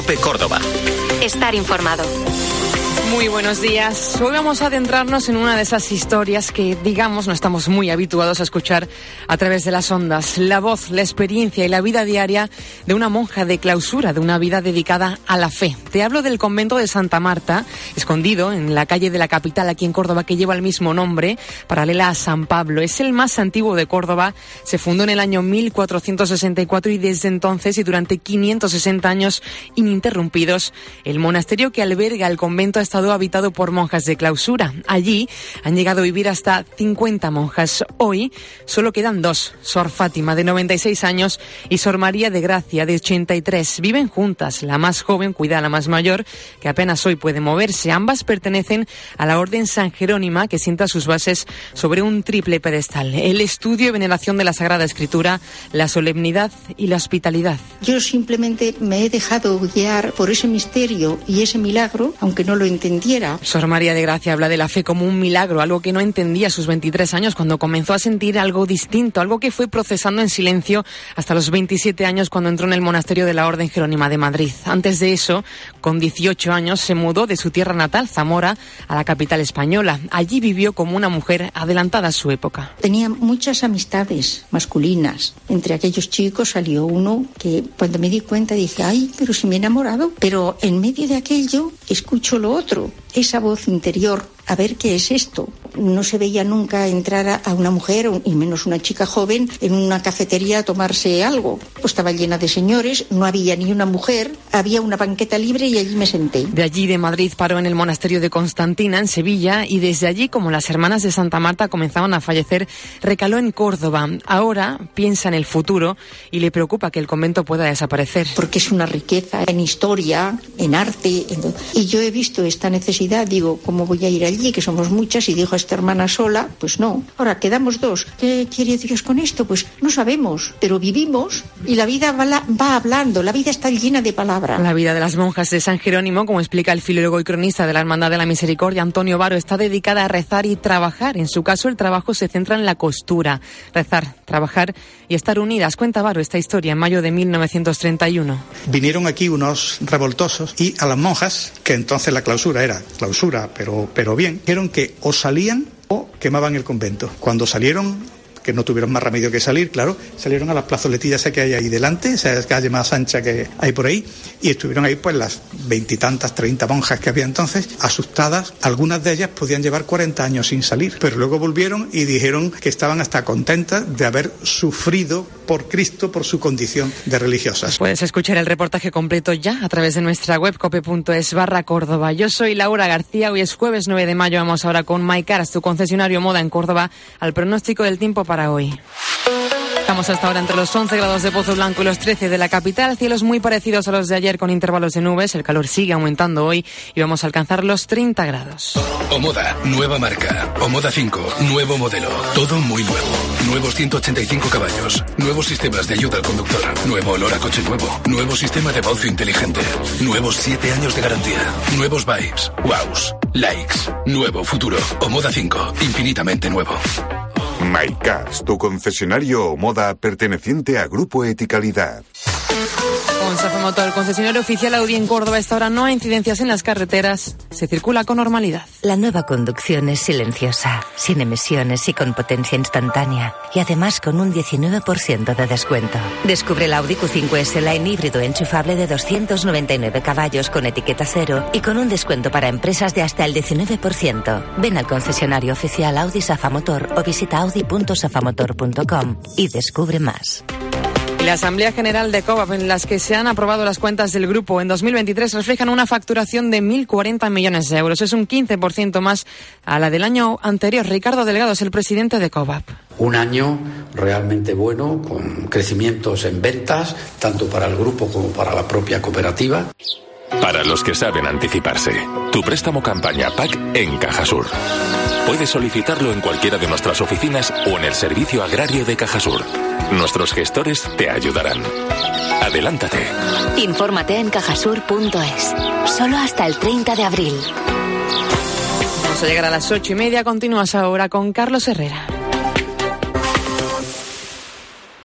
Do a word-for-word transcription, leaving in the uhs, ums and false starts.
COPE Córdoba. Estar informado. Muy buenos días. Hoy vamos a adentrarnos en una de esas historias que, digamos, no estamos muy habituados a escuchar a través de las ondas. La voz, la experiencia y la vida diaria de una monja de clausura, de una vida dedicada a la fe. Te hablo del convento de Santa Marta, escondido en la calle de la capital aquí en Córdoba, que lleva el mismo nombre, paralela a San Pablo. Es el más antiguo de Córdoba. Se fundó en el año mil cuatrocientos sesenta y cuatro y desde entonces y durante quinientos sesenta años ininterrumpidos, el monasterio que alberga el convento ha estado habitado por monjas de clausura. Allí han llegado a vivir hasta cincuenta monjas. Hoy solo quedan dos, Sor Fátima, de noventa y seis años, y Sor María de Gracia, de ochenta y tres. Viven juntas. La más joven cuida a la más mayor, que apenas hoy puede moverse. Ambas pertenecen a la Orden San Jerónima, que sienta sus bases sobre un triple pedestal: el estudio y veneración de la Sagrada Escritura, la solemnidad y la hospitalidad. Yo simplemente me he dejado guiar por ese misterio y ese milagro, aunque no lo entendiera. Sor María de Gracia habla de la fe como un milagro, algo que no entendía a sus veintitrés años, cuando comenzó a sentir algo distinto, algo que fue procesando en silencio hasta los veintisiete años, cuando entró en el monasterio de la Orden Jerónima de Madrid. Antes de eso, con dieciocho años, se mudó de su tierra natal, Zamora, a la capital española. Allí vivió como una mujer adelantada a su época. Tenía muchas amistades masculinas. Entre aquellos chicos salió uno que, cuando me di cuenta, dije, ay, pero si me he enamorado. Pero en medio de aquello escucho lo otro, esa voz interior, a ver qué es esto. No se veía nunca entrar a, a una mujer, y menos una chica joven, en una cafetería a tomarse algo. Pues estaba llena de señores, no había ni una mujer, había una banqueta libre y allí me senté. De allí, de Madrid, paró en el monasterio de Constantina, en Sevilla, y desde allí, como las hermanas de Santa Marta comenzaban a fallecer, recaló en Córdoba. Ahora piensa en el futuro y le preocupa que el convento pueda desaparecer. Porque es una riqueza en historia, en arte, en... y yo he visto esta necesidad, digo, ¿cómo voy a ir allí, que somos muchas? Y dijo esta hermana sola, pues no. Ahora quedamos dos. ¿Qué quiere Dios con esto? Pues no sabemos, pero vivimos y la vida va, la, va hablando, la vida está llena de palabra. La vida de las monjas de San Jerónimo, como explica el filólogo y cronista de la Hermandad de la Misericordia, Antonio Varo, está dedicada a rezar y trabajar. En su caso, el trabajo se centra en la costura. Rezar, trabajar y estar unidas. Cuenta Varo esta historia en mayo de mil novecientos treinta y uno. Vinieron aquí unos revoltosos y a las monjas, que entonces la clausura era clausura, pero, pero bien, dijeron que o salían o quemaban el convento. Cuando salieron, que no tuvieron más remedio que salir, claro, salieron a las plazoletillas que hay ahí delante, esa calle más ancha que hay por ahí, y estuvieron ahí pues las veintitantas, treinta monjas que había entonces, asustadas. Algunas de ellas podían llevar cuarenta años sin salir, pero luego volvieron y dijeron que estaban hasta contentas de haber sufrido por Cristo, por su condición de religiosas. Puedes escuchar el reportaje completo ya a través de nuestra web cope.es barra Córdoba. Yo soy Laura García, hoy es jueves nueve de mayo, vamos ahora con MyCars, tu concesionario moda en Córdoba, al pronóstico del tiempo para hoy. Estamos hasta ahora entre los once grados de Pozo Blanco y los trece de la capital, cielos muy parecidos a los de ayer con intervalos de nubes, el calor sigue aumentando hoy y vamos a alcanzar los treinta grados. Omoda, nueva marca. Omoda cinco, nuevo modelo. Todo muy nuevo. Nuevos ciento ochenta y cinco caballos. Nuevos sistemas de ayuda al conductor. Nuevo olor a coche nuevo. Nuevo sistema de baucio inteligente. Nuevos siete años de garantía. Nuevos vibes. Wows. Likes. Nuevo futuro. Omoda cinco, infinitamente nuevo. MyCars, tu concesionario Omoda perteneciente a Grupo Eticalidad. Con Safa Motor, el concesionario oficial Audi en Córdoba, a esta hora no hay incidencias en las carreteras, se circula con normalidad. La nueva conducción es silenciosa, sin emisiones y con potencia instantánea, y además con un diecinueve por ciento de descuento. Descubre el Audi Q cinco S Line híbrido enchufable de doscientos noventa y nueve caballos con etiqueta cero y con un descuento para empresas de hasta el diecinueve por ciento. Ven al concesionario oficial Audi Safa Motor o visita audi punto safamotor punto com y descubre más. La Asamblea General de COVAP, en las que se han aprobado las cuentas del grupo en dos mil veintitrés, reflejan una facturación de mil cuarenta millones de euros. Es un quince por ciento más a la del año anterior. Ricardo Delgado es el presidente de COVAP. Un año realmente bueno, con crecimientos en ventas, tanto para el grupo como para la propia cooperativa. Para los que saben anticiparse, tu préstamo campaña P A C en Cajasur. Puedes solicitarlo en cualquiera de nuestras oficinas o en el servicio agrario de Cajasur. Nuestros gestores te ayudarán. Adelántate. Infórmate en cajasur punto es. Solo hasta el treinta de abril. Vamos a llegar a las ocho y media. Continúas ahora con Carlos Herrera.